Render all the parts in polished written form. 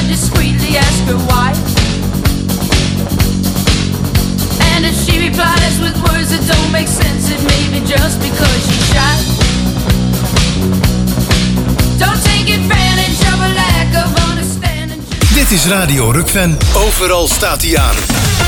and discreetly ask her why. And if she replies with words that don't make sense, it may be just because she's shy. Don't take advantage of a lack of understanding. Dit is Radio Rukven. Overal staat hij aan.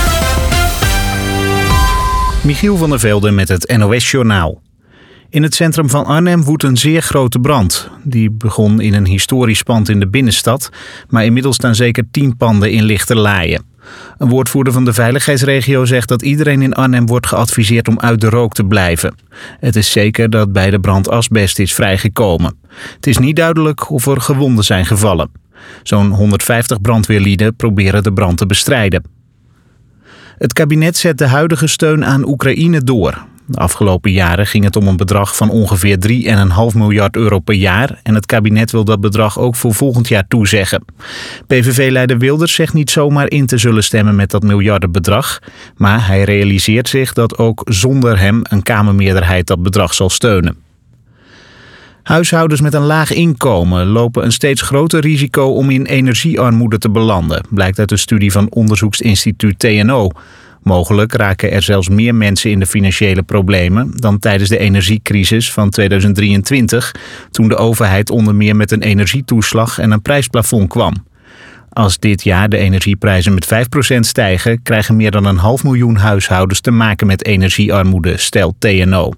Michiel van der Velde met het NOS-journaal. In het centrum van Arnhem woedt een zeer grote brand. Die begon in een historisch pand in de binnenstad, maar inmiddels staan zeker 10 panden in lichterlaaien. Een woordvoerder van de veiligheidsregio zegt dat iedereen in Arnhem wordt geadviseerd om uit de rook te blijven. Het is zeker dat bij de brand asbest is vrijgekomen. Het is niet duidelijk of er gewonden zijn gevallen. Zo'n 150 brandweerlieden proberen de brand te bestrijden. Het kabinet zet de huidige steun aan Oekraïne door. De afgelopen jaren ging het om een bedrag van ongeveer 3,5 miljard euro per jaar. En het kabinet wil dat bedrag ook voor volgend jaar toezeggen. PVV-leider Wilders zegt niet zomaar in te zullen stemmen met dat miljardenbedrag. Maar hij realiseert zich dat ook zonder hem een Kamermeerderheid dat bedrag zal steunen. Huishoudens met een laag inkomen lopen een steeds groter risico om in energiearmoede te belanden, blijkt uit een studie van onderzoeksinstituut TNO. Mogelijk raken er zelfs meer mensen in de financiële problemen dan tijdens de energiecrisis van 2023, toen de overheid onder meer met een energietoeslag en een prijsplafond kwam. Als dit jaar de energieprijzen met 5% stijgen, krijgen meer dan 500.000 huishoudens te maken met energiearmoede, stelt TNO.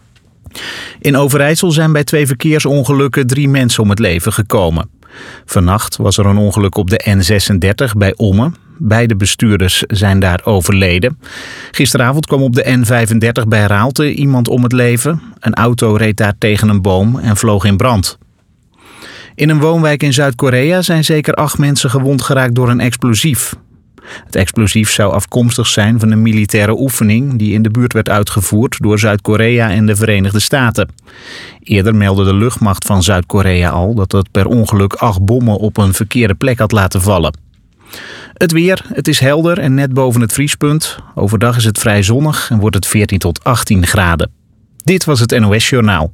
In Overijssel zijn bij 2 verkeersongelukken 3 mensen om het leven gekomen. Vannacht was er een ongeluk op de N36 bij Ommen. Beide bestuurders zijn daar overleden. Gisteravond kwam op de N35 bij Raalte iemand om het leven. Een auto reed daar tegen een boom en vloog in brand. In een woonwijk in Zuid-Korea zijn zeker 8 mensen gewond geraakt door een explosief. Het explosief zou afkomstig zijn van een militaire oefening die in de buurt werd uitgevoerd door Zuid-Korea en de Verenigde Staten. Eerder meldde de luchtmacht van Zuid-Korea al dat het per ongeluk 8 bommen op een verkeerde plek had laten vallen. Het weer, het is helder en net boven het vriespunt. Overdag is het vrij zonnig en wordt het 14 tot 18 graden. Dit was het NOS Journaal.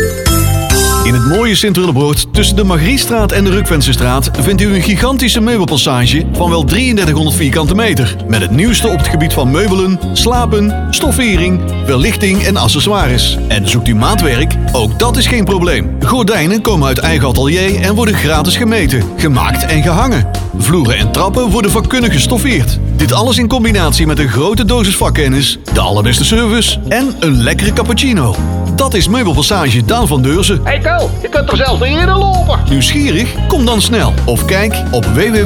In het mooie Sint-Willebroord tussen de Margriestraat en de Rukvensestraat vindt u een gigantische meubelpassage van wel 3300 vierkante meter. Met het nieuwste op het gebied van meubelen, slapen, stoffering, verlichting en accessoires. En zoekt u maatwerk? Ook dat is geen probleem. Gordijnen komen uit eigen atelier en worden gratis gemeten, gemaakt en gehangen. Vloeren en trappen worden vakkundig gestoffeerd. Dit alles in combinatie met een grote dosis vakkennis, de allerbeste service en een lekkere cappuccino. Dat is Meubelpassage Daan van Deurzen. Hey Ko, je kunt er zelfs niet in lopen. Nieuwsgierig? Kom dan snel of kijk op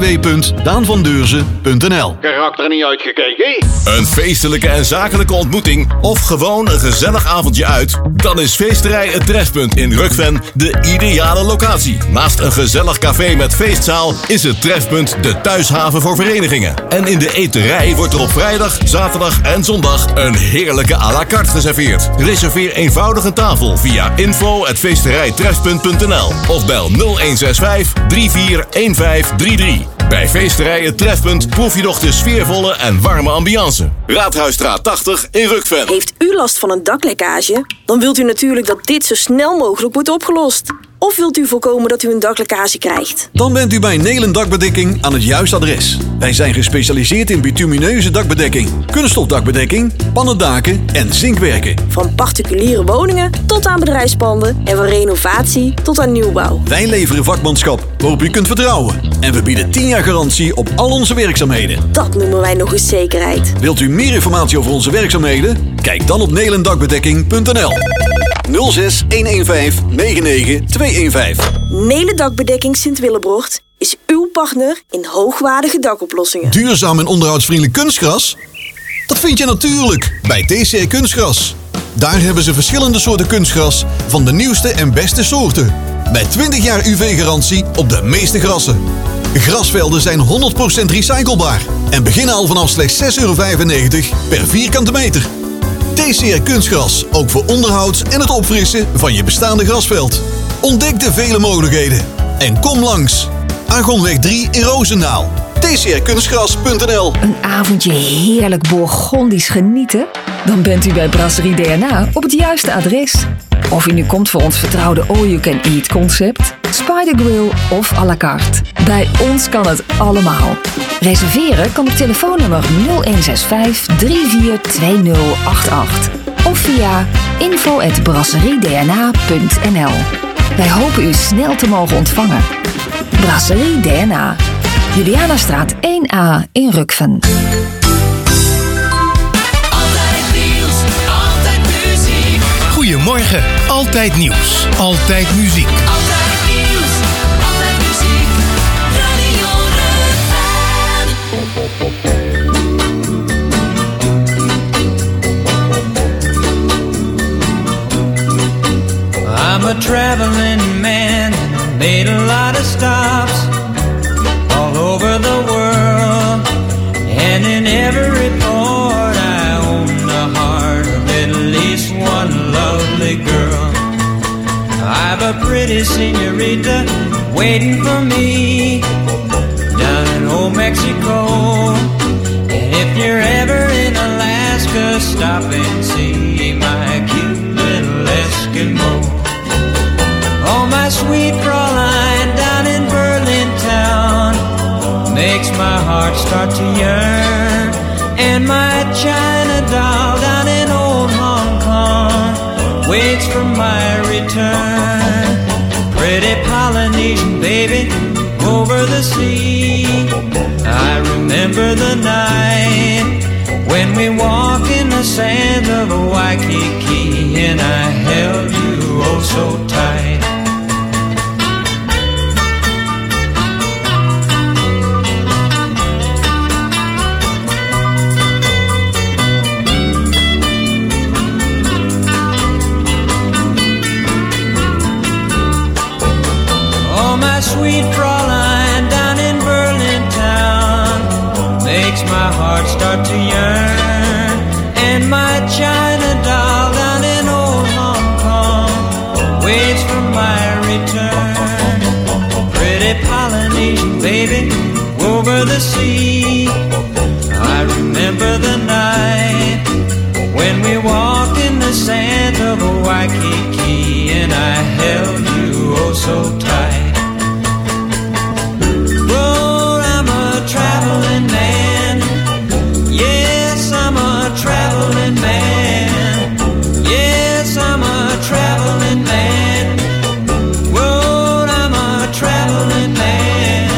www.daanvandeurzen.nl. Karakter niet uitgekeken. Een feestelijke en zakelijke ontmoeting of gewoon een gezellig avondje uit? Dan is Feesterij Het Trefpunt in Rukven de ideale locatie. Naast een gezellig café met feestzaal is het Trefpunt de thuishaven voor verenigingen. En in de eterij wordt er op vrijdag, zaterdag en zondag een heerlijke à la carte geserveerd. Reserveer eenvoudig een tafel via info@feesterijtrefpunt.nl of bel 0165 341533. Bij Feesterij Het Trefpunt proef je nog de sfeervolle en warme ambiance. Raadhuisstraat 80 in Rukven. Heeft u last van een daklekkage? Dan wilt u natuurlijk dat dit zo snel mogelijk wordt opgelost. Of wilt u voorkomen dat u een daklekkage krijgt? Dan bent u bij Nelen Dakbedekking aan het juiste adres. Wij zijn gespecialiseerd in bitumineuze dakbedekking, kunststofdakbedekking, pannendaken en zinkwerken. Van particuliere woningen tot aan bedrijfspanden en van renovatie tot aan nieuwbouw. Wij leveren vakmanschap waarop u kunt vertrouwen. En we bieden 10 jaar garantie op al onze werkzaamheden. Dat noemen wij nog eens zekerheid. Wilt u meer informatie over onze werkzaamheden? Kijk dan op nelendakbedekking.nl 06 115 99 215. Nelen Dakbedekking Sint-Willebroord is uw partner in hoogwaardige dakoplossingen. Duurzaam en onderhoudsvriendelijk kunstgras? Dat vind je natuurlijk bij TCR Kunstgras. Daar hebben ze verschillende soorten kunstgras van de nieuwste en beste soorten. Met 20 jaar UV-garantie op de meeste grassen. Grasvelden zijn 100% recyclebaar en beginnen al vanaf slechts €6,95 per vierkante meter. TCR Kunstgras, ook voor onderhoud en het opfrissen van je bestaande grasveld. Ontdek de vele mogelijkheden en kom langs. Argonweg 3 in Roosendaal. tcrkunstgras.nl. Een avondje heerlijk Bourgondisch genieten? Dan bent u bij Brasserie DNA op het juiste adres. Of u nu komt voor ons vertrouwde all-you-can-eat concept, Spider Grill of à la carte. Bij ons kan het allemaal. Reserveren kan op telefoonnummer 0165 342088 of via info@brasseriedna.nl. Wij hopen u snel te mogen ontvangen. Brasserie DNA. Julianastraat 1A in Rukven. Altijd nieuws, altijd muziek. Goedemorgen, altijd nieuws, altijd muziek. Altijd nieuws, altijd muziek. Radio Rukven. I'm a traveling man, made a lot of stops all over the world, and in every port I own the heart of at least one lovely girl. I've a pretty señorita waiting for me down in old Mexico, and if you're ever in Alaska, stop and see my cute little Eskimo. Oh, my sweet Fraulein down in Berlin town makes my heart start to yearn. And my China doll down in old Hong Kong waits for my return. Pretty Polynesian baby over the sea, I remember the night when we walked in the sands of Waikiki, and I held you oh so tight. Sweet Fraulein down in Berlin town makes my heart start to yearn. And my China doll down in old Hong Kong waits for my return. Pretty Polynesian baby over the sea, I remember the night when we walked in the sands of Waikiki, and I held you oh so tight. Traveling man, yes, I'm a traveling man. Yes, I'm a traveling man. Whoa, I'm a traveling man.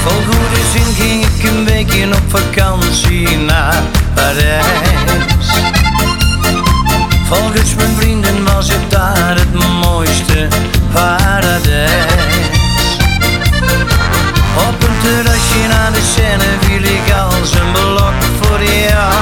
Vol goede zin ging ik een weekje op vakantie naar Parijs. Volgens mijn vrienden was het daar het mooiste paradijs. Op een terrasje naar de Seine viel ik als een blok voor jou.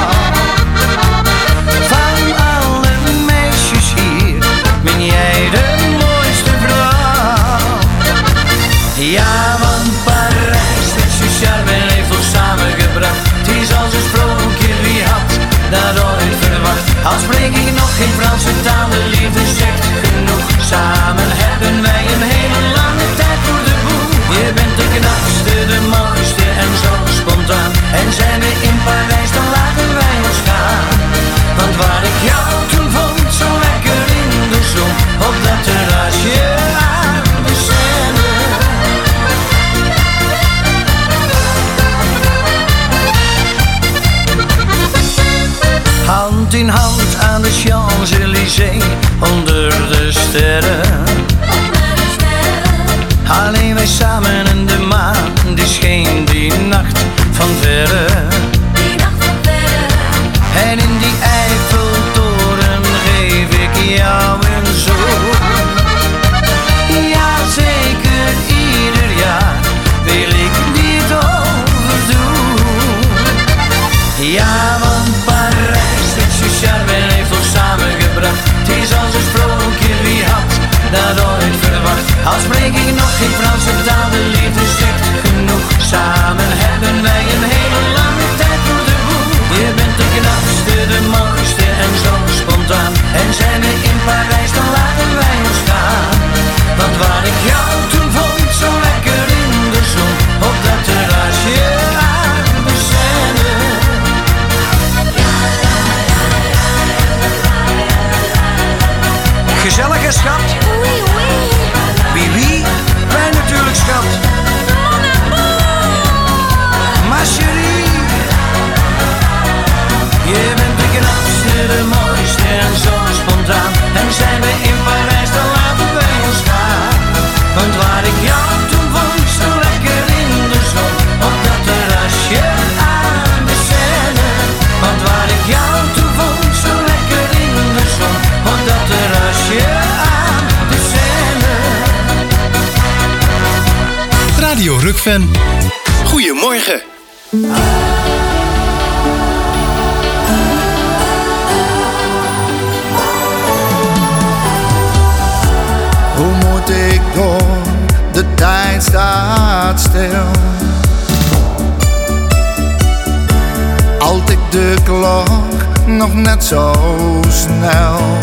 Van alle meisjes hier ben jij de mooiste vrouw. Ja, want Parijs met zijn charme en heeft ons samengebracht. Het is als een sprookje, wie had dat ooit verwacht. Al spreek ik nog geen Franse taal, de liefde zegt genoeg. Samen hebben wij een hele lange tijd voor de boeg. Je bent de knapste, de mooiste en zo spontaan. En zijn we in Parijs, dan laten wij ons gaan. Want waar ik jou toen vond, zo lekker in de zon, op dat terrasje aan de Seine. Hand in hand aan de Champs-Élysées, onder de sterren. Alleen wij samen en de maan, die scheen die nacht van verre. En in die Eiffeltoren geef ik jou een zoen. Ja, zeker ieder jaar wil ik dit overdoen. Ja, want Parijs met zijn charme heeft ons samengebracht. Het is als een sprookje, wie had dat ooit verwacht. Al spreek ik nog geen Franse taal, de liefde zegt genoeg. Samen hebben wij een hele lange tijd voor de boeg. Je bent de knapste, de mooiste en zo spontaan. En zijn we in Parijs, dan laten wij ons gaan. Want waar ik jou toen vond, zo lekker in de zon, op dat terrasje aan de Seine. Gezellige schat. Wie wie? Wij natuurlijk schat. Ma chérie. Je bent de knapste, de mooiste en zo spontaan. En zijn we in Parijs, dan laten wij ons gaan. Want waar ik jou toen vond, zo lekker in de zon, op dat terrasje aan de Seine. Want waar ik jou toen vond, zo lekker in de zon, op dat terrasje aan de Seine. Radio Rukven. Goedemorgen. Hoe moet ik door? De tijd staat stil. Al tikt de klok nog net zo snel.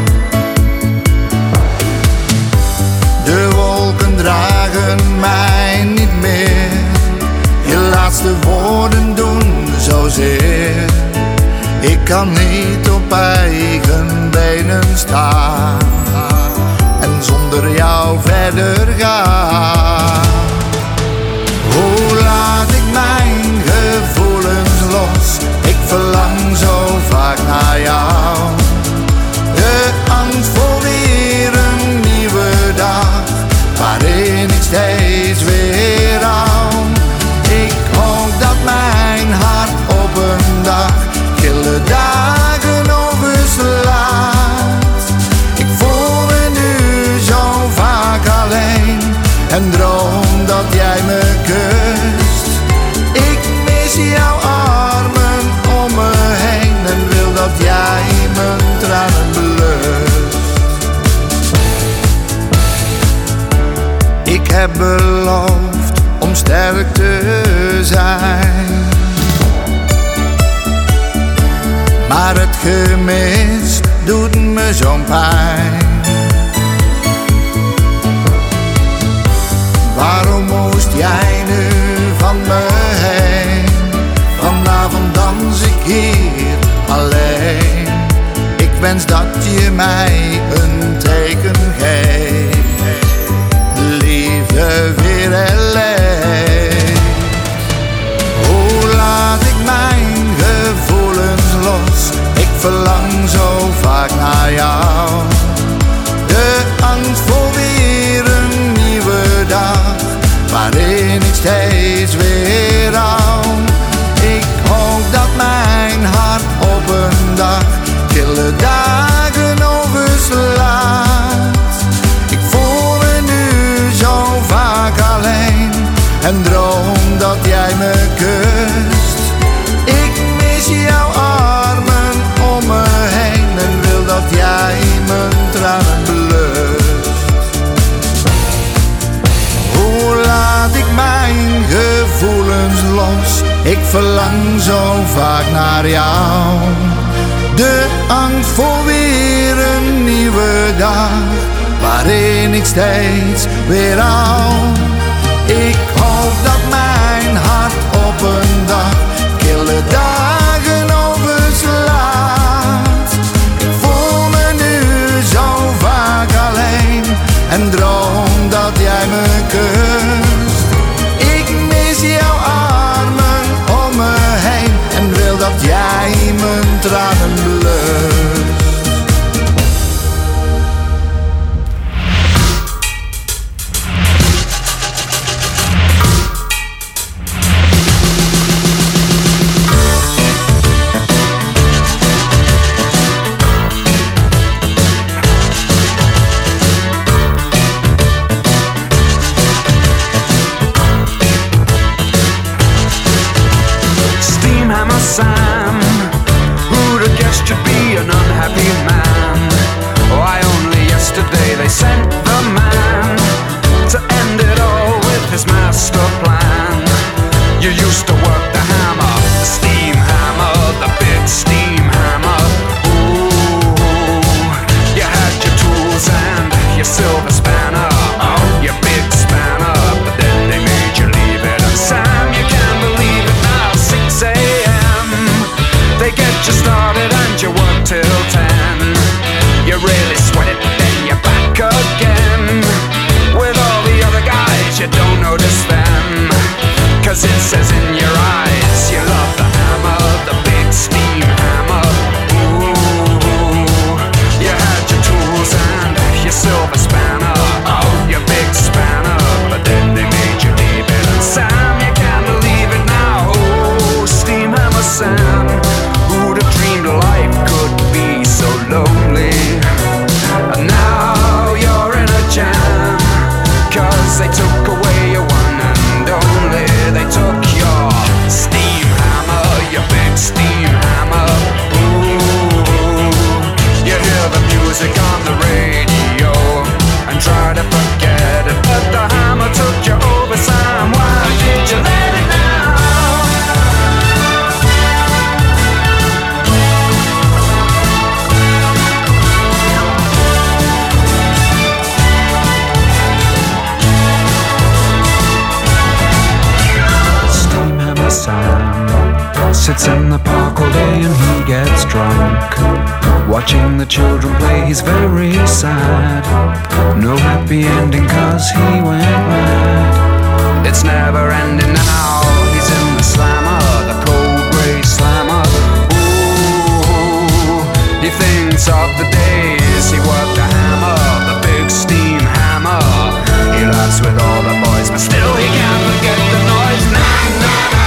De wolken dragen mij niet meer. Je laatste woorden doen zozeer. Ik kan niet op eigen benen staan en zonder jou verder gaan. Hoe laat ik mijn gevoelens los? Ik verlang zo vaak naar jou. De angst voor weer een nieuwe dag, waarin ik steeds weer hou. Ik hoop dat mijn hart op een dag kille dagen overslaat. Ik voel me nu zo vaak alleen en droom dat jij me kust. Ik mis jouw armen om me heen en wil dat jij mijn tranen belust. Ik heb beloofd om sterk te zijn, maar het gemis doet me zo'n pijn. Waarom moest jij nu van me heen? Vanavond dans ik hier alleen. Ik wens dat je mij een teken geeft. Liefde weer alleen. Hoe laat ik mijn gevoelens los? Ik verlang zo vaak naar jou. De angst voor weer een nieuwe dag, waarin ik steeds weer al. Ik hoop dat mijn hart op een dag kille dagen overslaat. Ik voel me nu zo vaak alleen en droom dat jij me kust. Ik mis jouw armen om me heen en wil dat jij mijn tranen blust. Hoe laat ik mijn gevoelens los? Ik verlang zo vaak naar jou. De angst voor weer een nieuwe dag, waarin ik steeds weer al. Ik hoop dat mijn hart op een dag kille dagen overslaat. Ik voel me nu zo vaak alleen en droom dat jij me kust. Ik mis jouw armen om me heen en wil dat jij mijn tranen blust. Sam, who'd have guessed you'd be an unhappy man? Why only yesterday they sent the man to end it all with his master plan. You used to work the hammer, the steam hammer, the big steam hammer. Ooh, you had your tools and your silver spanner, your big spanner, but then they made you leave it. And Sam, you can't believe it now, 6 a.m. They get you started and you work till 10. You really sweat it, then you're back again. With all the other guys, you don't notice them, 'cause it says in your eyes you love the hammer, the big steam hammer. Ooh, you had your tools and your silver spanner, your big spanner, but then they made you leave it. And Sam, you can't believe it now, oh, steam hammer Sam. Who'd have dreamed life could be so lonely? And now you're in a jam, 'cause they took away your one and only. They took your steam hammer, your big steam hammer. Ooh, you hear the music on the radio and try to forget it, but the hammer took you over, Sam. Why did you let it now? Sam sits in the park all day and he gets drunk. Watching the children play, he's very sad. No happy ending 'cause he went mad. It's never ending now, he's in the slammer, the cold grey slammer. Ooh, he thinks of the days he worked the hammer, the big steam hammer. He laughs with all the boys, but still he can't forget the noise. Nah, nah, nah.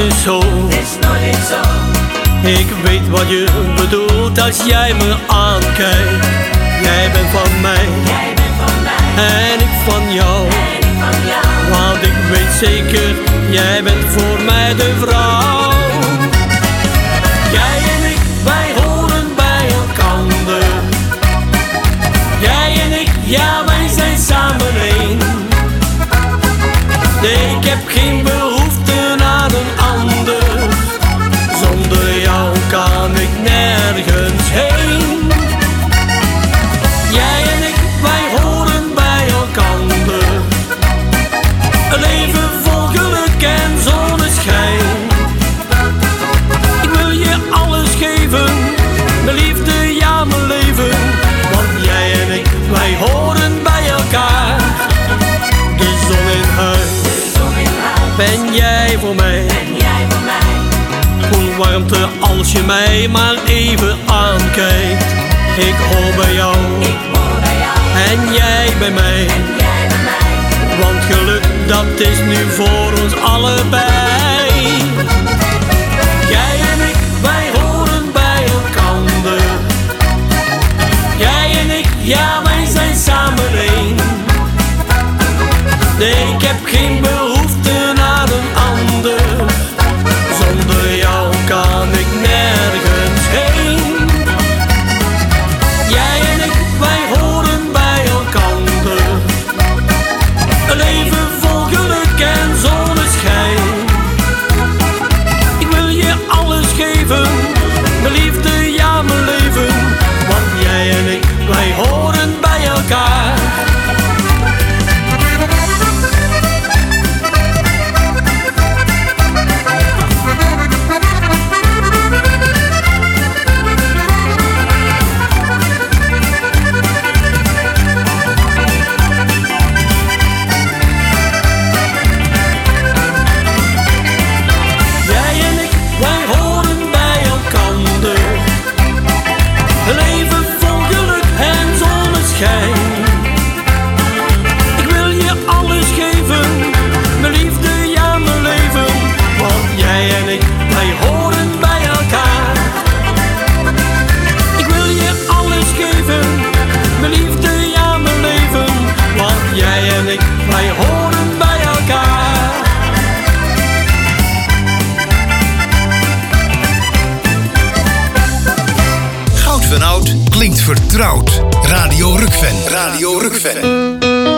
eens zo. Ik weet wat je bedoelt als jij me aankijkt. Jij bent van mij, en ik van jou. Want ik weet zeker, jij bent voor mij de vrouw. Jij en ik, wij horen bij elkander. Jij en ik, ja wij zijn samen één. Nee, ik heb geen behoefte aan een ander. Zonder jou kan ik nergens heen. Jij en ik, wij horen bij elkander. Een leven vol geluk en zonneschijn. Ik wil je alles geven, mijn liefde, ja mijn leven. Want jij en ik, wij horen bij elkaar. De zon in huis, ben jij voor mij. Voel warmte als je mij maar even aankijkt. Ik hoor bij jou, en jij bij mij. Want geluk, dat is nu voor ons allebei. Jij en ik, wij horen bij elkander. Jij en ik, ja wij zijn samen één. Nee, ik heb geen behoefte aan een ander. Zonder jou kan ik nergens heen. Jij en ik, wij horen bij elkander. Een leven vol geluk en zonneschijn. Ik wil je alles geven, mijn liefde, ja mijn leven. Want jij en ik, wij horen bij elkaar. Ik wil je alles geven, mijn liefde, ja mijn leven. Want jij en ik, wij horen bij elkaar. Ik wil je alles geven, mijn liefde, ja mijn leven. Want jij en ik, wij horen bij elkaar. Goud van oud klinkt vertrouwd. Radio Rukven. Radio Rukven.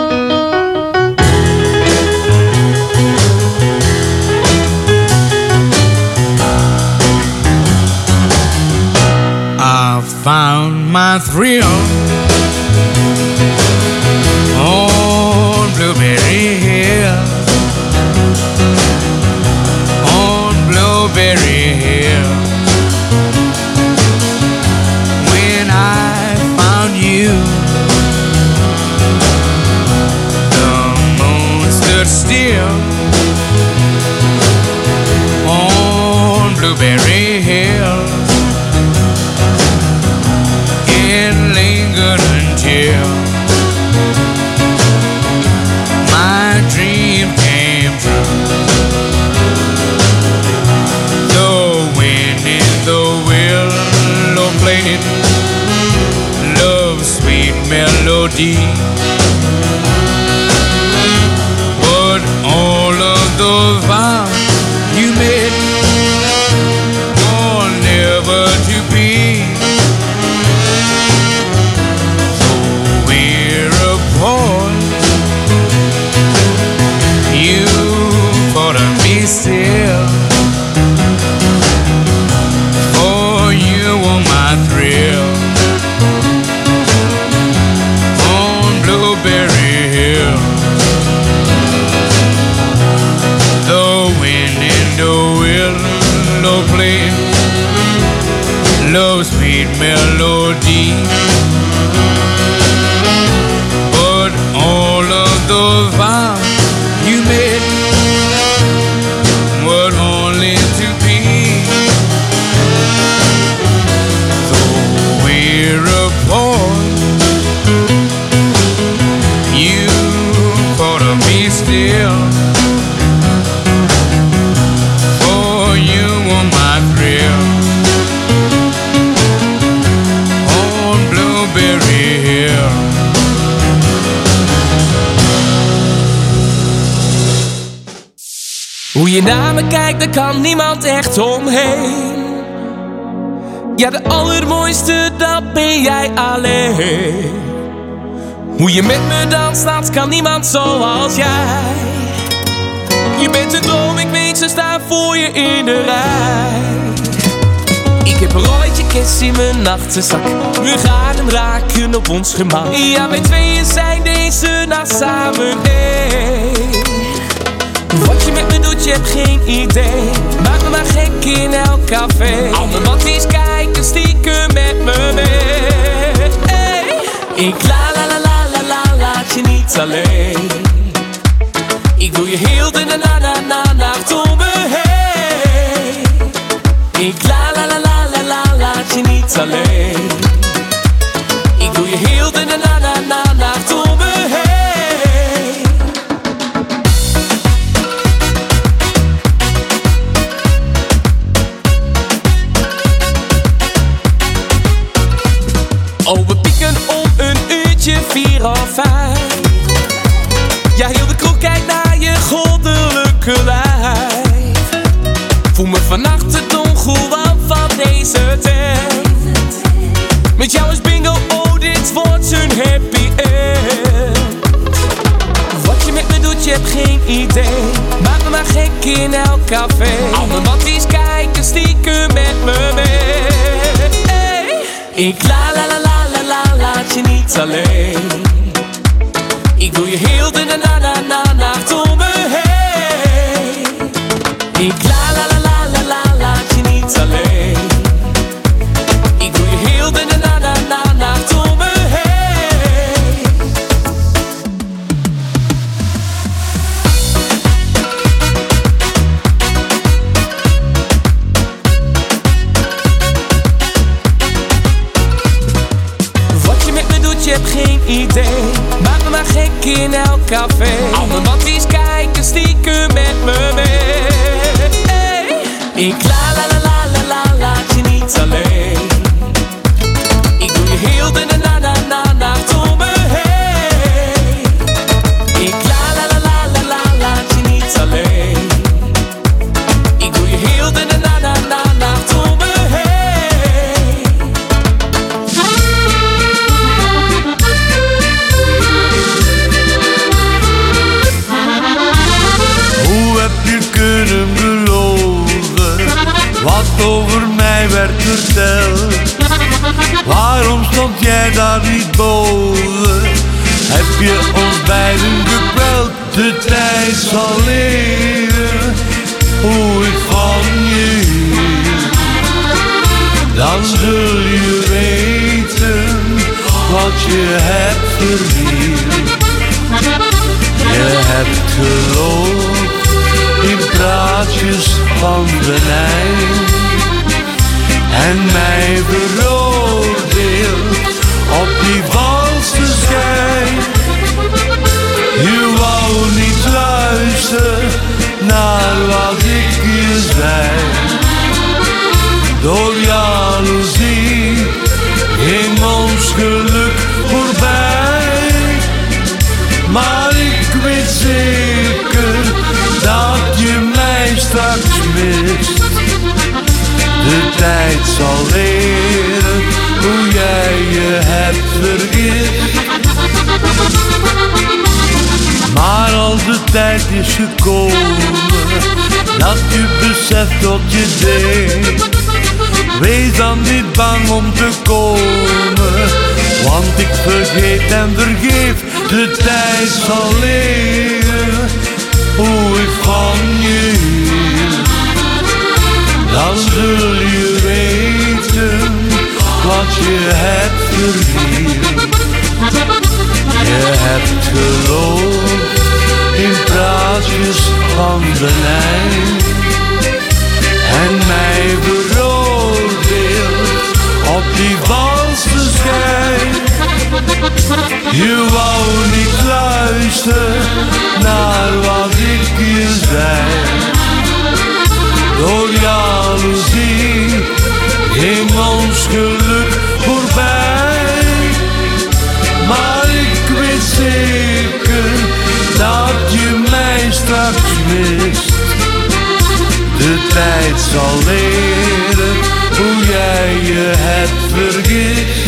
I found my thrill on Blueberry Hill. On Blueberry Hill. When I found you, the moon stood still on Blueberry Hill. It lingered until my dream came true. The wind in the willow played love's sweet melody. But all of those vows you made were never to be. So we're apart. You thought of me still. For you were my thrill. On Blueberry Hill. The wind in the willow played love's sweet melody. But all of those vows you made were only to be. So we're apart. You thought of me still. For naar me kijkt, daar kan niemand echt omheen. Ja, de allermooiste, dat ben jij alleen. Hoe je met me danst, dat kan niemand zoals jij. Je bent een droom, ik weet, ze staan voor je in de rij. Ik heb een rolletje kiss in mijn nachtzak. We gaan hem raken op ons gemak. Ja, wij tweeën zijn deze nacht samen één. Wat je met me doet, je hebt geen idee. Maak me maar gek in elk café. Alle matties kijken stiekem met me mee. Hey. Ik laat je niet alleen. Ik wil je heel de nacht om me heen. Ik laat je niet alleen. Ik wil je heel de nacht om me heen. Oh, we pieken om een uurtje 4 of 5. Ja, heel de kroeg kijkt naar je goddelijke lijf. Voel me vannacht het Don Juan van deze tijd. Met jou is bingo, oh dit wordt een happy end. Wat je met me doet, je hebt geen idee. Maak me maar gek in elk café. Alle matties kijken stiekem met me mee. Hey. Ik laat je niet alleen. Ik wil je heel de nacht om me heen. Ik laat je niet alleen. Ik wil je heel de nacht om me heen. Wat je met me doet, je hebt geen idee. Maak me maar gek in elk café. Alle matties kijken stiekem met me mee. Hey. Ik laat je niet alleen. Ik wil je heel de nacht om me heen. Ik laat je niet alleen. Ik wil je heel de nacht om me heen. Hoe heb je kunnen geloven wat over mij werd verteld? Waarom stond jij daar niet boven? Heb je ons beiden gekweld? De tijd zal leren hoe ik van je hield. Dan zul je weten wat je hebt verdiend. Je hebt geloofd in praatjes van venijn en mij veroordeeld op die valse schijn. Je wou niet luisteren naar wat ik je zei. Door jaloezie ging ons geluk voorbij. Maar ik weet zeker dat je mij straks mist. De tijd zal leren hoe jij je hebt vergist. Maar als de tijd is gekomen dat je beseft wat je deed, wees dan niet bang om te komen, want ik vergeet en vergeef. De tijd zal leren hoe ik van je hield. Dan zul je weten wat je hebt verdiend. Je hebt geloofd in praatjes van venijn en mij veroordeeld op die valse schijn. Je wou niet luisteren naar wat ik je zei. Door jaloezie ging ons geluk voorbij. Maar ik weet zeker dat je mij straks mist. het vergist.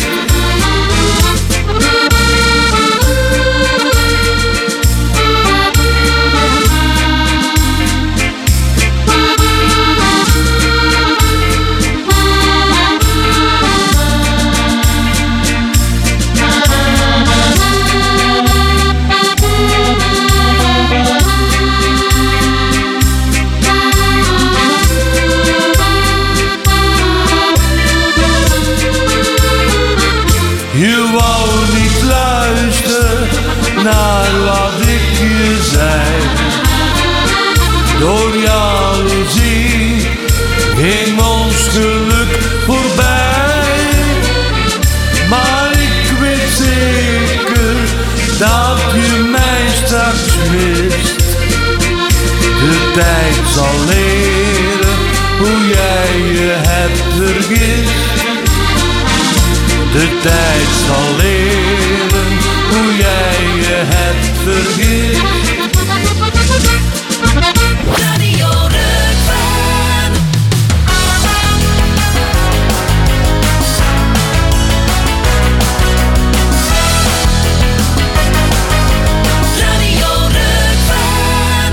Je wou niet luisteren naar wat ik je zei. Door jaloezie ging ons geluk voorbij. Maar ik weet zeker dat je mij straks mist. De tijd zal leren hoe jij je hebt vergist. De tijd zal leren hoe jij je hebt vergist. Radio Rukven. Radio Rukven.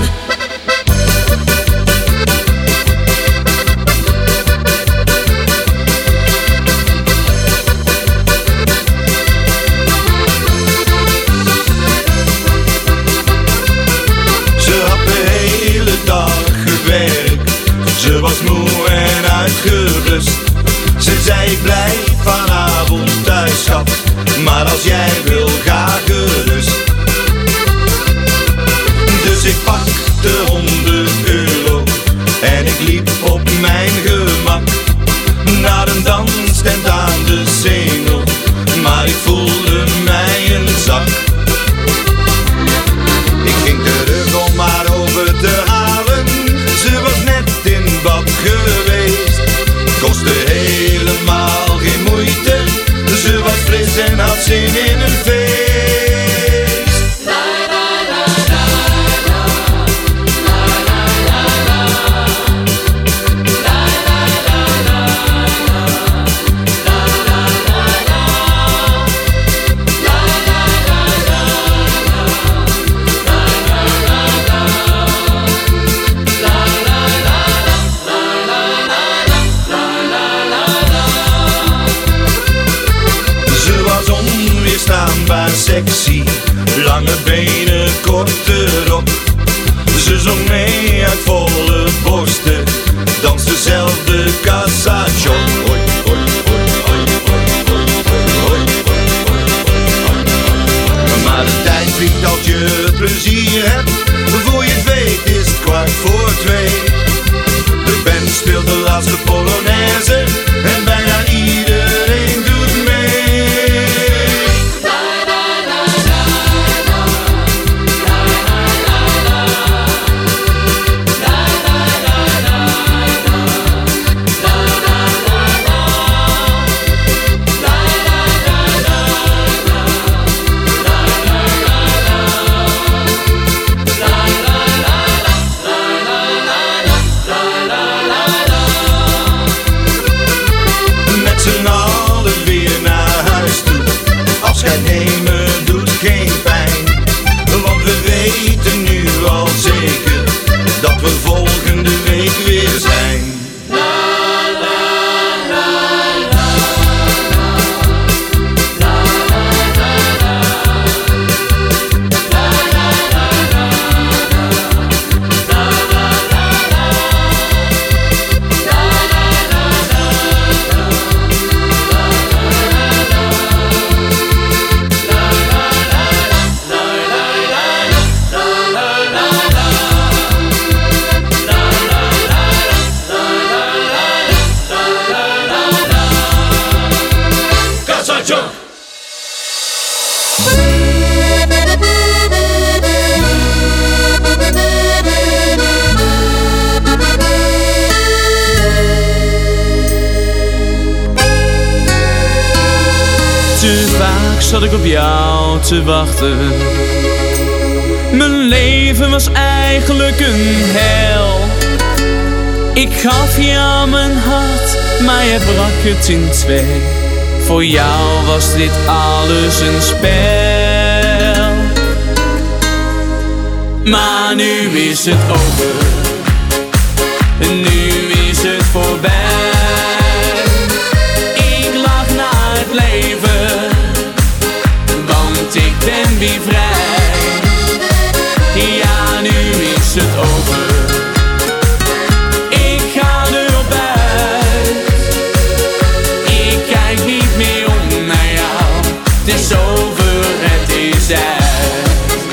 Ze was moe en uitgerust. Ze zei ik blijf vanavond thuis schat, maar als jij wil ga gerust. Dus ik pakte 100 euro en ik liep op mijn gemak naar een danstent aan de Singel, maar ik voelde mij een zak. Ik ging terug om haar over te halen. Ze was net in bad geweest. Kostte helemaal geen moeite. Ze was fris en had zin in een feest. Sexy, lange benen, korte rok. Ze zong mee uit volle borsten, danste zelf de cassachon. Hoi, hoi, hoi, hoi, hoi, hoi, hoi, hoi. Maar de tijd vliegt als je plezier hebt. Voor je het weet is het 1:15. De band speelt de laatste Polonaise en bijna iedereen doet mee. Nemen doet geen pijn, want we weten nu al zeker dat we volgende week weer zijn. Te vaak zat ik op jou te wachten. Mijn leven was eigenlijk een hel. Ik gaf jou mijn hart maar je brak het in twee. Voor jou was dit alles een spel. Maar nu is het over, nu is het voorbij. Ik lach naar het leven, want ik ben weer vrij. Ja, nu is het over, ik ga erop uit. Ik kijk niet meer om naar jou, het is over, het is uit.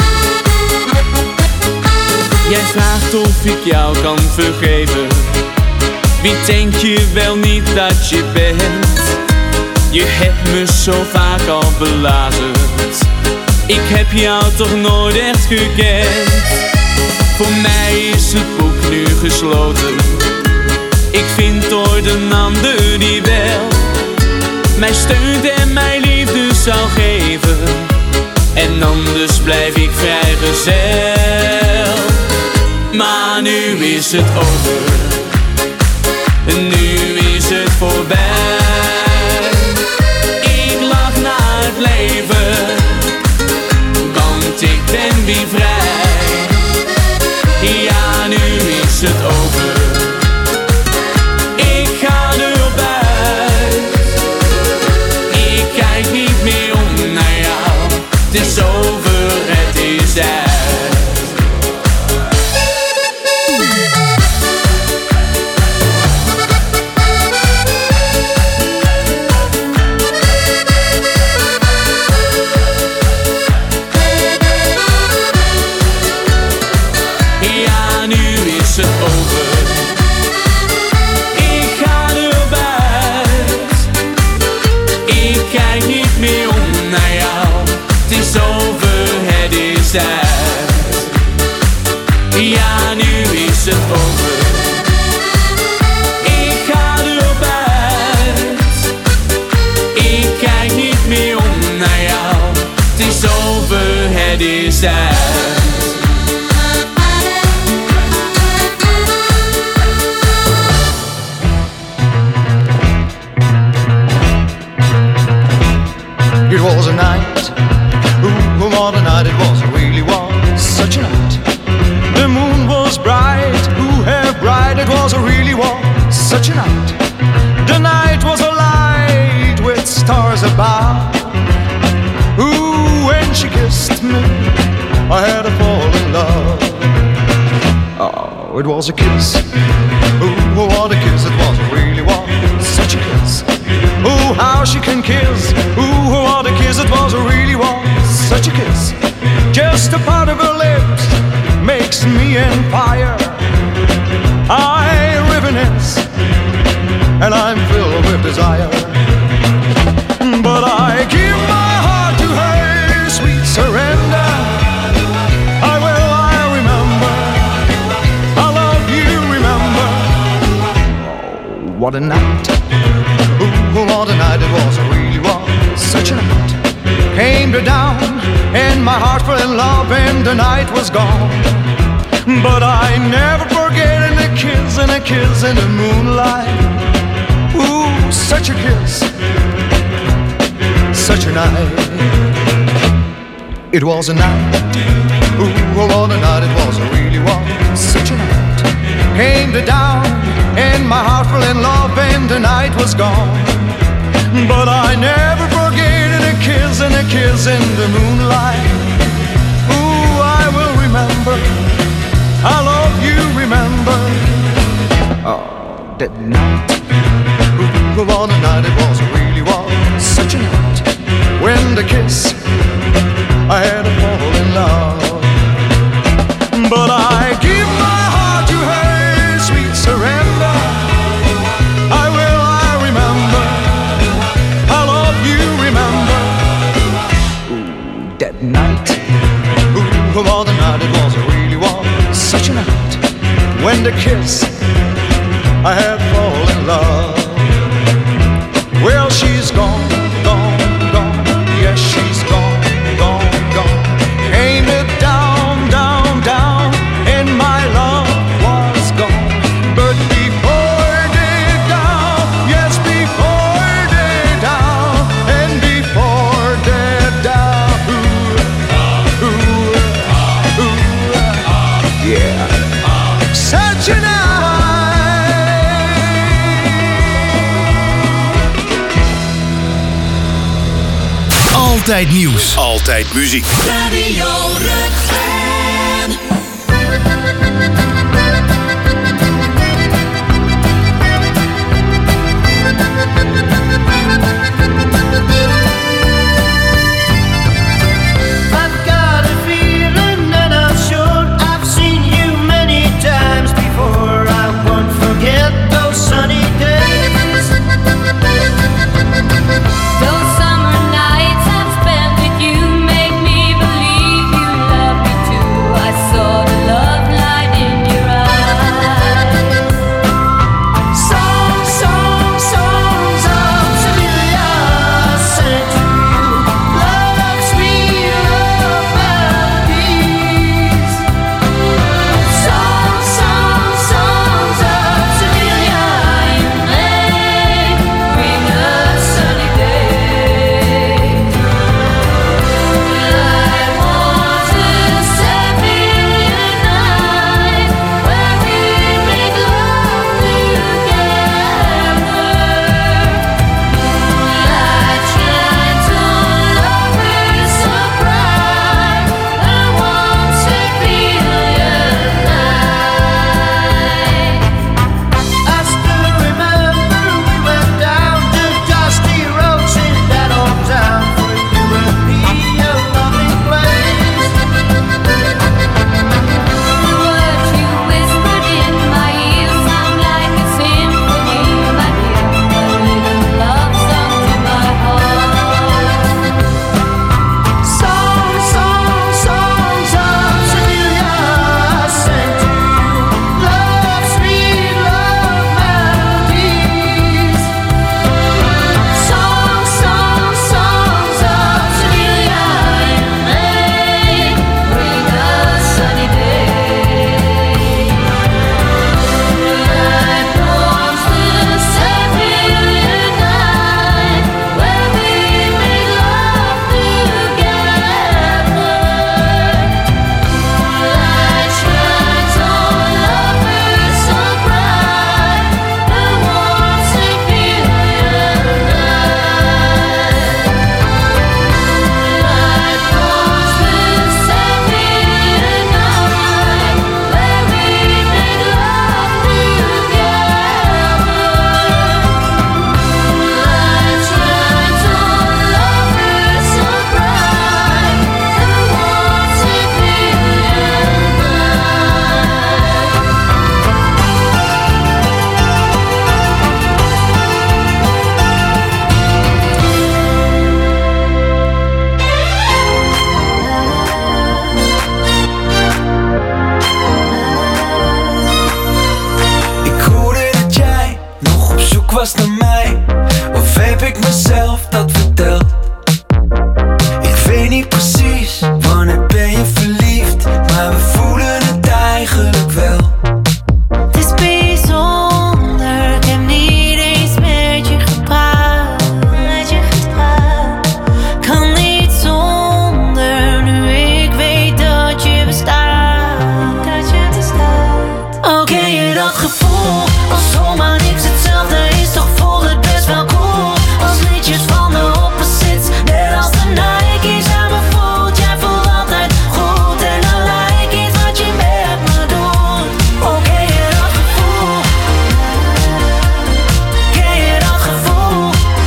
Jij vraagt of ik jou kan vergeven. Wie denk je wel niet dat je bent? Je hebt me zo vaak al belazerd. Ik heb jou toch nooit echt gekend. Voor mij is het boek nu gesloten. Ik vind ooit een ander die wel mij steunt en mij liefde zal geven. En anders blijf ik vrijgezel. Maar nu is het over, nu is het voorbij. Ik lach naar het leven, want ik ben weer vrij. Ja, nu is het over, ik ga erop uit. Ik kijk niet meer om naar jou, het is over, het is uit. Ja, nu is het over, ik ga erop uit. Ik kijk niet meer om naar jou, het is over, het is uit. It was a night, ooh, what a night it was, it really was such a night. The moon was bright, ooh, how bright it was, it really was such a night. The night was alight with stars above. Ooh, when she kissed me, I had to fall in love. Oh, it was a kiss, ooh, what a kiss it was, it really was such a kiss. Ooh, how she can kiss, ooh, what a kiss it was, it really was such a kiss. Just a part of her lips makes me on fire. I ribboness, and I'm filled with desire. But I give my heart to her, sweet surrender. I remember, I love you, remember. Oh, what a night, ooh, what a night it was, it really was such a night. Came down, and my heart fell in love, and the night was gone. But I never forget a kiss in the moonlight. Ooh, such a kiss, such a night. It was a night, ooh, what a night it was, it really was such a night. Came down, and my heart fell in love, and the night was gone. But I never forget a kiss in the moonlight. Ooh, I will remember, I love you, remember. Oh, that night, ooh, what a night it was, it really was such a night. When the kiss, I had to fall in love. But I give my heart to her, sweet surrender. I remember, I love you, remember. Ooh, that night, ooh, what a night it was, it really was such a night. When the kiss, I had fall in love. Altijd nieuws. Altijd muziek. Radio Rukven. I've got a feeling and I'm sure I've seen you many times before. I won't forget those sunny days. Those summer nights I've spent with you make me believe you love me too. I saw the love light in your eyes. Songs, songs, songs of Sevilla sent to you. Love, sweet love melodies. Songs, songs, songs of Sevilla, you may bring a sunny day. I want to Sevilla night where we make love together. Moonlight shines on lovers so bright. I want Sevilla night. I still remember we went down the dusty roads in that old town for you and me, a loving place. The words you whispered in my ear sound like a symphony, my dear, a little love song to my heart. Songs, songs, songs of Sevilla sent to you. Love, sweet love melodies. Songs, songs, songs of Sevilla, you may bring a sunny day. Moonlight wants to Sevilla night where we make love together. Moonlight shines on lovers so bright. I want Sevilla night. Moonlight wants to Sevilla night where we make love together. Moonlight shines on lovers so bright. I want Sevilla Ik hoorde dat jij nog op zoek was naar mij. Of heb ik mezelf dat verteld? Ik weet niet precies wanneer ben je verliefd, maar we voelen het eigenlijk wel. Het is bijzonder, ik heb niet eens met je gepraat. Kan niet zonder, nu ik weet dat je bestaat. Oh, ken je dat gevoel? Als zomaar niks hetzelfde is, toch voelt het best wel cool. Als liedjes van de opposites, net als de Nike's aan me voelt. Jij voelt altijd goed en dan lijkt iets wat je met me doet. Oh, ken je dat gevoel? Ken je dat gevoel?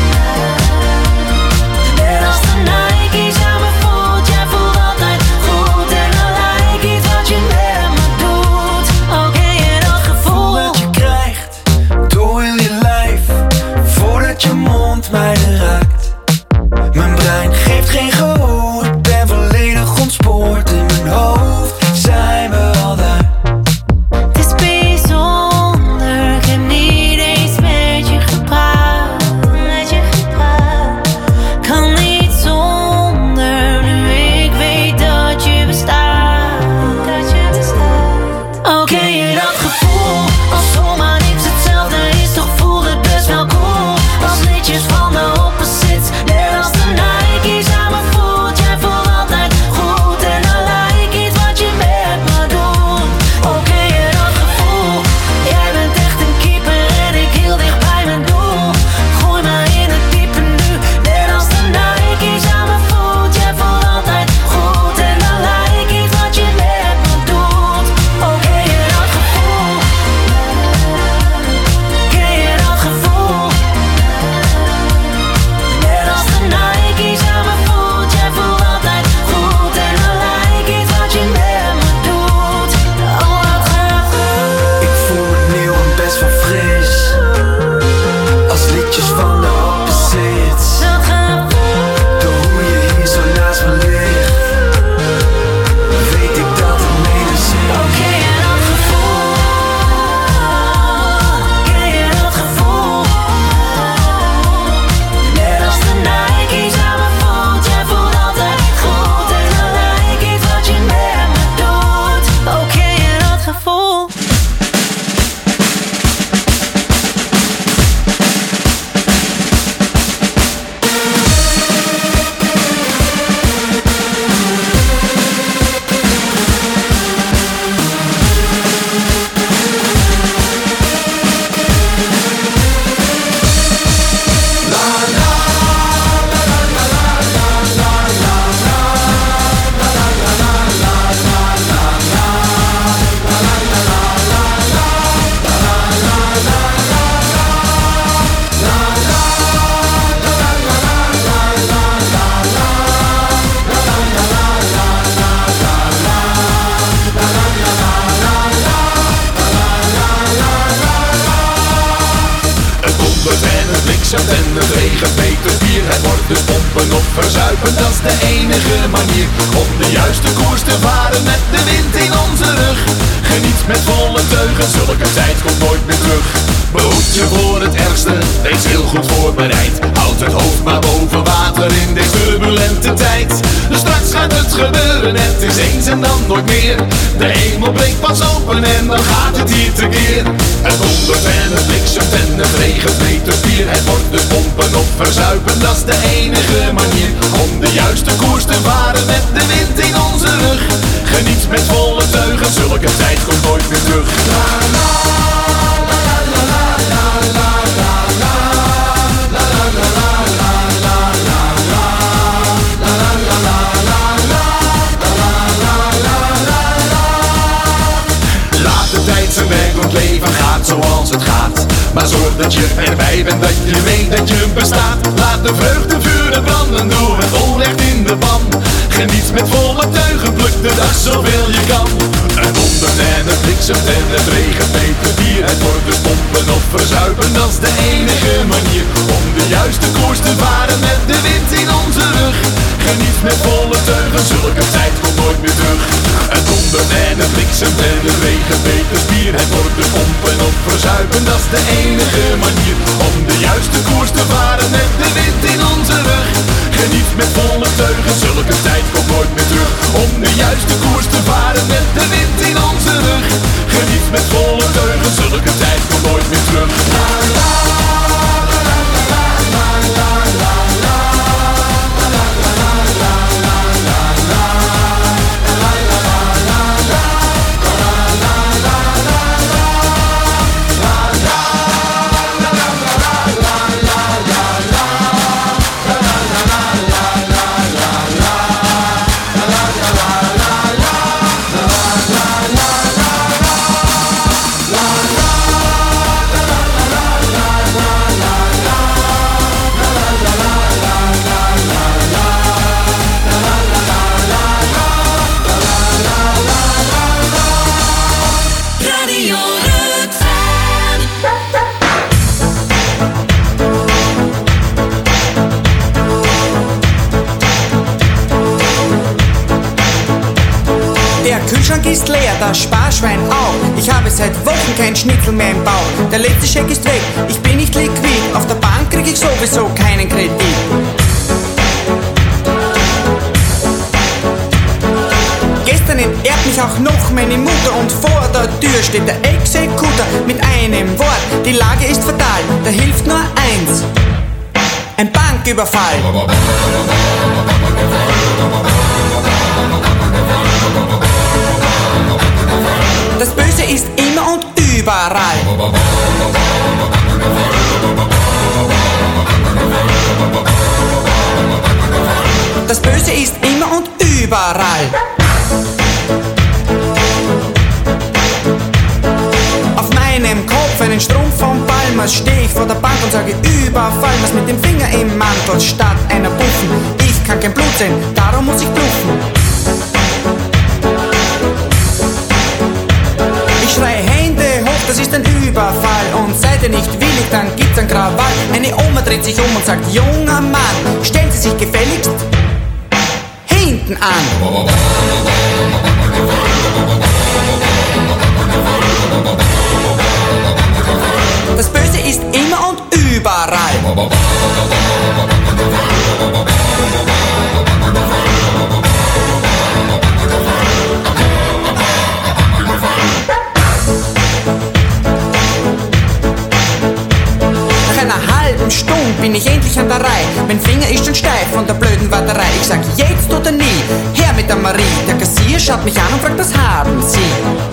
Net als de Nike's aan me voelt. Jij voelt altijd goed en dan lijkt iets wat je met me doet. Oh, ken je dat gevoel? Dat je krijgt door heel je lijf, voordat je mond mij raakt. Mijn brein geeft geen gehoor, ik ben volledig ontspoord. In mijn hoofd zijn we al daar. Het is bijzonder, ik heb niet eens met je gepraat. Kan niet zonder, nu ik weet dat je bestaat. Oh, ken je dat gevoel? Als zomaar niks hetzelfde is, toch voelt het best wel cool. Als liedjes van de bliksemt en het regent meters bier. Het wordt dus pompen of verzuipen, dat is de enige manier om de juiste koers te varen met de wind in onze rug. Geniet met volle teugen, zulke tijd komt nooit meer terug. Behoed je voor het ergste, wees heel goed voorbereid. Houd het hoofd maar boven water in deze turbulente tijd. Straks gaat het gebeuren, het is eens en dan nooit meer. De hemel breekt pas open en dan gaat het hier tekeer. Het dondert en het bliksemt en het regent meters bier. Het wordt dus pompen of verzuipen, dat is de enige manier om de juiste koers te varen met de wind in onze rug. Geniet met volle teugen, zulke tijd komt nooit meer terug. Zijn werkelijk leven gaat zoals het gaat. Maar zorg dat je erbij bent, dat je weet dat je bestaat. Laat de vreugdevuren branden, doe het onrecht in de pan. Geniet met volle teugen, pluk de dag zoveel je kan. Het dondert en het bliksemt en het regent meters bier. Het wordt dus pompen of verzuipen, dat is de enige manier om de juiste koers te varen met de wind in onze rug. Geniet met volle teugen, zulke tijd komt nooit meer terug. Het dondert en het bliksemt en het regent meters bier. Het wordt dus pompen of verzuipen, dat is de enige manier om de juiste koers te varen met de wind in onze rug. Geniet met volle teugen, zulke tijd komt nooit meer terug. Om de juiste koers te varen met de wind in onze rug. Geniet met volle teugen, zulke tijd komt nooit meer terug. Ist leer, das Sparschwein auch. Ich habe seit Wochen kein Schnitzel mehr im Bauch. Der letzte Scheck ist weg, ich bin nicht liquid. Auf der Bank krieg ich sowieso keinen Kredit. Gestern entehrt mich auch noch meine Mutter und vor der Tür steht der Exekutor mit einem Wort. Die Lage ist fatal, da hilft nur eins: ein Banküberfall. Das Böse ist immer und überall. Das Böse ist immer und überall. Auf meinem Kopf einen Strumpf von Palmas, steh ich vor der Bank und sage Überfall. Was mit dem Finger im Mantel statt einer Buffen. Ich kann kein Blut sehen, darum muss ich bluffen. Ich schreie Hände hoch, das ist ein Überfall. Und seid ihr nicht willig, dann gibt's ein Krawall. Eine Oma dreht sich um und sagt: Junger Mann, stellen Sie sich gefälligst hinten an. Das Böse ist immer und überall. Stunde bin ich endlich an der Reihe. Mein Finger ist schon steif von der blöden Warterei. Ich sag jetzt oder nie, her mit der Marie. Der Kassier schaut mich an und fragt: Was haben Sie?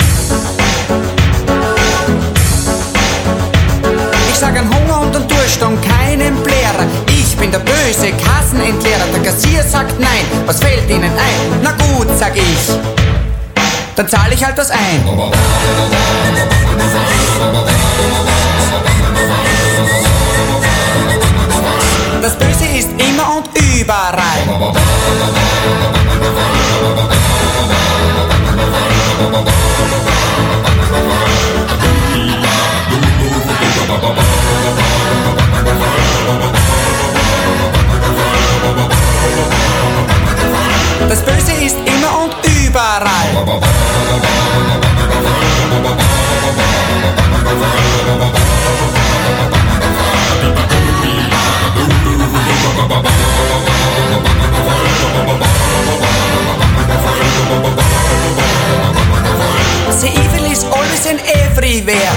Ich sag: an Hunger und an Durst und keinen Blärer. Ich bin der böse Kassenentleerer. Der Kassier sagt nein, was fällt Ihnen ein? Na gut, sag ich, dann zahle ich halt das ein. Das Böse ist immer und überall.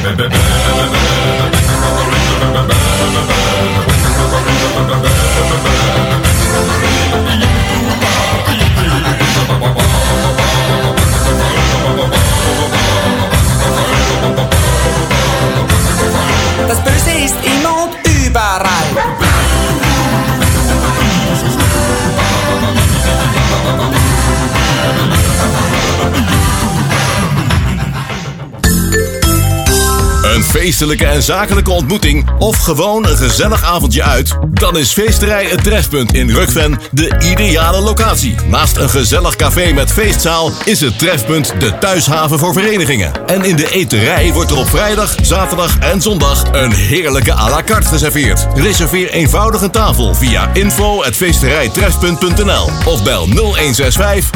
Das Böse ist immer und überall. Een feestelijke en zakelijke ontmoeting of gewoon een gezellig avondje uit? Dan is Feesterij Het Trefpunt in Rukven de ideale locatie. Naast een gezellig café met feestzaal is het Trefpunt de thuishaven voor verenigingen. En in de eterij wordt er op vrijdag, zaterdag en zondag een heerlijke à la carte geserveerd. Reserveer eenvoudig een tafel via info@feesterijtrefpunt.nl of bel 0165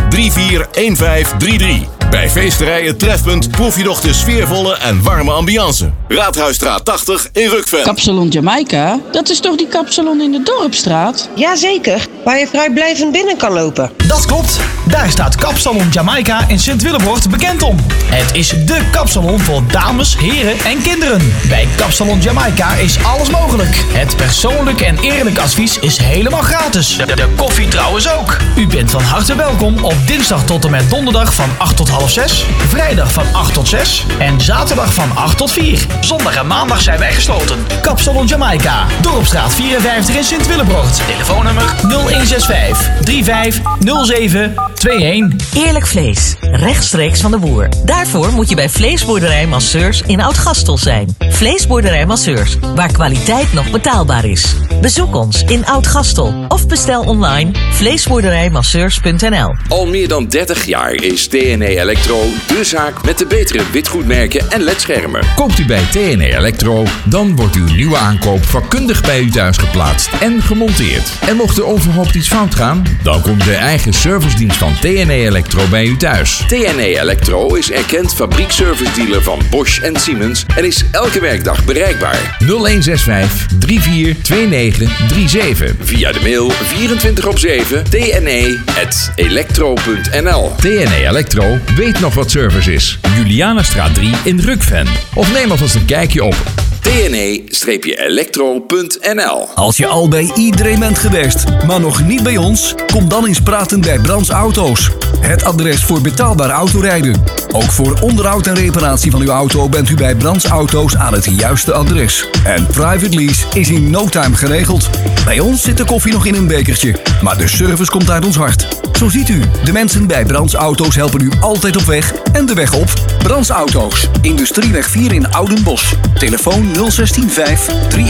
341533. Bij Feesterij Het Trefpunt proef je nog de sfeervolle en warme ambiance. Raadhuisstraat 80 in Rukven. Kapsalon Jamaica? Dat is toch die kapsalon in de Dorpstraat? Jazeker, waar je vrijblijvend binnen kan lopen. Dat klopt. Daar staat Kapsalon Jamaica in Sint-Willebroort bekend om. Het is dé kapsalon voor dames, heren en kinderen. Bij Kapsalon Jamaica is alles mogelijk. Het persoonlijk en eerlijk advies is helemaal gratis. De koffie trouwens ook. U bent van harte welkom op dinsdag tot en met donderdag van 8 tot half 6, vrijdag van 8 tot 6 en zaterdag van 8 tot 4. Zondag en maandag zijn wij gesloten. Kapsalon Jamaica, Dorpstraat 54 in Sint-Willebroort. Telefoonnummer 0165 3507 21. Eerlijk vlees, rechtstreeks van de boer. Daarvoor moet je bij Vleesboerderij Masseurs in Oud-Gastel zijn. Vleesboerderij Masseurs, waar kwaliteit nog betaalbaar is. Bezoek ons in Oud-Gastel of bestel online vleesboerderijmasseurs.nl. Al meer dan 30 jaar is TNE Electro de zaak met de betere witgoedmerken en ledschermen. Koopt u bij TNE Electro, dan wordt uw nieuwe aankoop vakkundig bij u thuis geplaatst en gemonteerd. En mocht er onverhoopt iets fout gaan, dan komt de eigen servicedienst van TNE Electro bij u thuis. TNE Electro is erkend fabriekservice-dealer van Bosch en Siemens en is elke werkdag bereikbaar. 0165 342937. Via de mail 24/7 tne@electro.nl. TNE Electro weet nog wat service is. Julianastraat 3 in Rukven. Of neem alvast een kijkje op tne-electro.nl. Als je al bij iedereen bent geweest, maar nog niet bij ons, kom dan eens praten bij Brands Auto's. Het adres voor betaalbaar autorijden. Ook voor onderhoud en reparatie van uw auto bent u bij Brands Auto's aan het juiste adres. En private lease is in no time geregeld. Bij ons zit de koffie nog in een bekertje, maar de service komt uit ons hart. Zo ziet u, de mensen bij Brands Auto's helpen u altijd op weg en de weg op. Brands Auto's, Industrieweg 4 in Oudenbosch. Telefoon 0165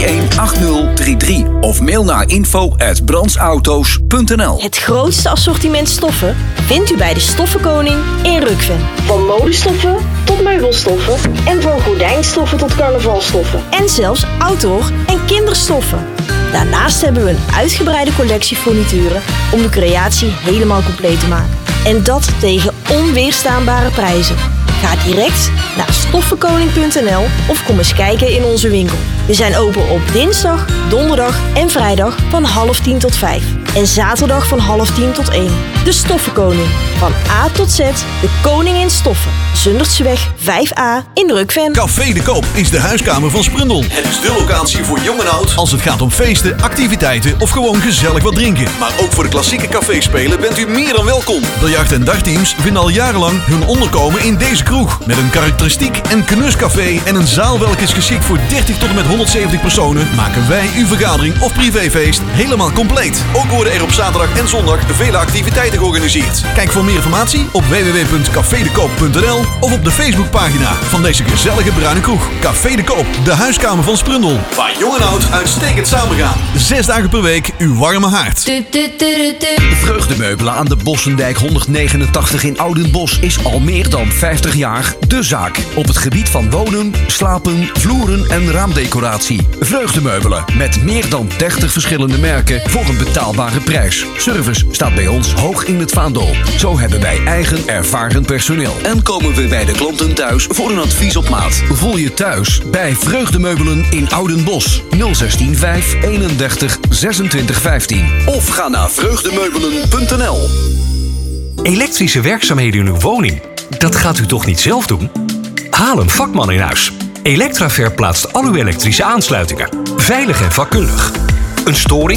318033 of mail naar info@brandsauto's.nl. Het grootste assortiment stoffen vindt u bij de Stoffenkoning in Rukven. Van modestoffen tot meubelstoffen en van gordijnstoffen tot carnavalstoffen. En zelfs outdoor- en kinderstoffen. Daarnaast hebben we een uitgebreide collectie furnituren om de creatie helemaal compleet te maken. En dat tegen onweerstaanbare prijzen. Ga direct naar stoffenkoning.nl of kom eens kijken in onze winkel. We zijn open op dinsdag, donderdag en vrijdag van 9:30 tot 5. En zaterdag van 9:30 tot 1. De Stoffenkoning. Van A tot Z, de koning in stoffen. Zundertseweg 5A in Rukven. Café de Koop is de huiskamer van Sprundel. Het is de locatie voor jong en oud als het gaat om feesten, activiteiten of gewoon gezellig wat drinken. Maar ook voor de klassieke caféspelen bent u meer dan welkom. Biljart- en dartteams vinden al jarenlang hun onderkomen in deze kroeg. Met een karakteristiek en knuscafé en een zaal welke is geschikt voor 30 tot en met 170 personen, maken wij uw vergadering of privéfeest helemaal compleet. Ook worden er op zaterdag en zondag vele activiteiten georganiseerd. Kijk voor meer informatie op www.cafedekoop.nl of op de Facebookpagina van deze gezellige bruine kroeg. Café de Koop, de huiskamer van Sprundel. Waar jong en oud uitstekend samengaan. 6 dagen per week uw warme haard. Vreugdemeubelen aan de Bossendijk 189 in Oudenbosch is al meer dan 50 jaar de zaak. Op het gebied van wonen, slapen, vloeren en raamdecoratie. Vreugdemeubelen met meer dan 30 verschillende merken voor een betaalbare prijs. Service staat bij ons hoog in het vaandel. Zo hebben wij eigen ervaren personeel. En komen we bij de klanten thuis voor een advies op maat. Voel je thuis bij Vreugdemeubelen in Oudenbosch. 0165 31 26 15. Of ga naar vreugdemeubelen.nl. Elektrische werkzaamheden in uw woning, dat gaat u toch niet zelf doen? Haal een vakman in huis. Elektra verplaatst al uw elektrische aansluitingen. Veilig en vakkundig. Een storing